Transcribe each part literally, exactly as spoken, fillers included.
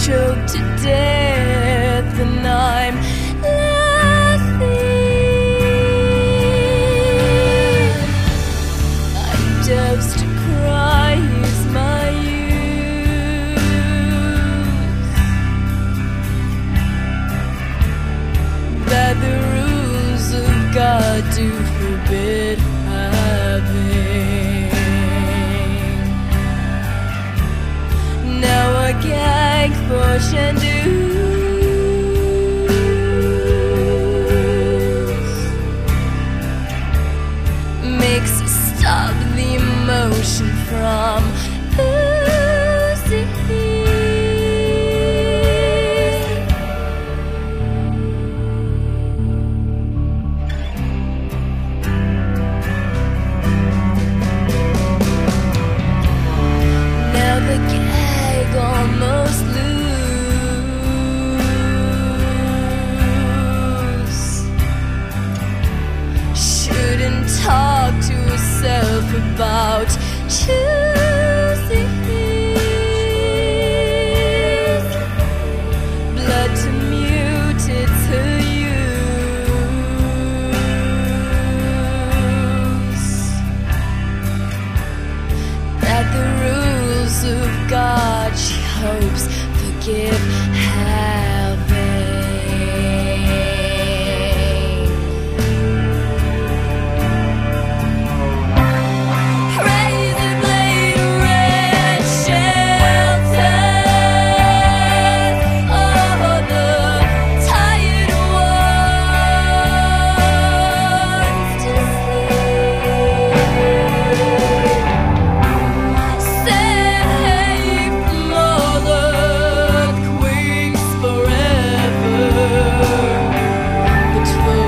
choked to death, and I'm laughing. I doves to cry is my youth, that the rules of God do forbid having. Now a gag for Shandoos makes us stop the emotion from losing. Now the gag almost loose. Shouldn't talk to herself about choosing. Blood to mute it to use. That the rules of God she hopes forgive having. Razor blade, red shelters. Oh, the tired ones to sleep. Safe from all earthquakes forever, but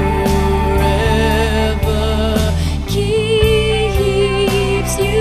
forever keeps you.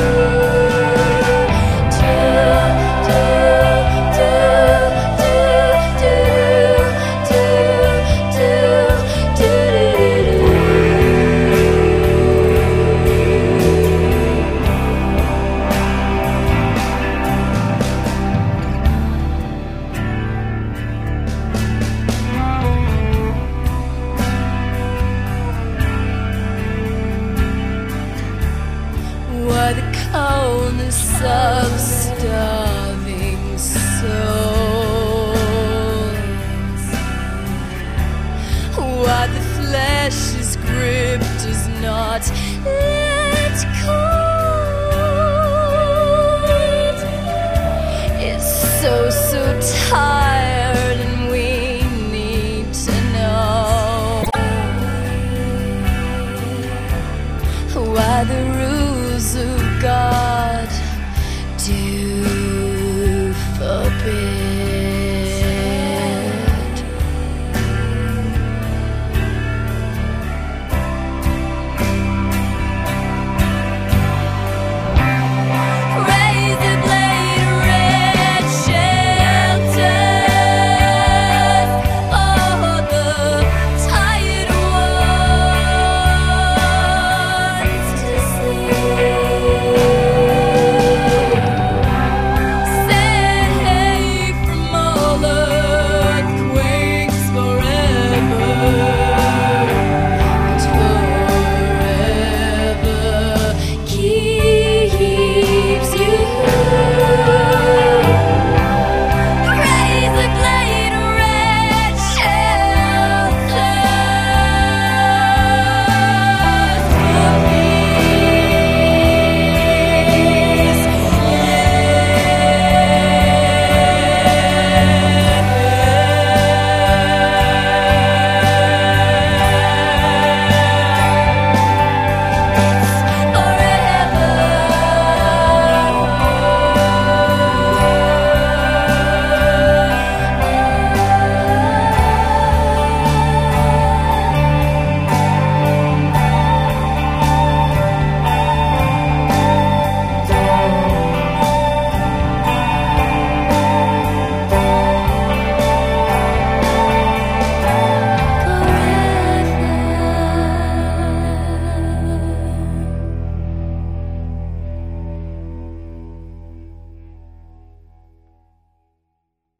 Why the coldness of starving souls? Why the flesh's grip does not let cold? It's so, so tired, and we need to know why the rules of God do forbid.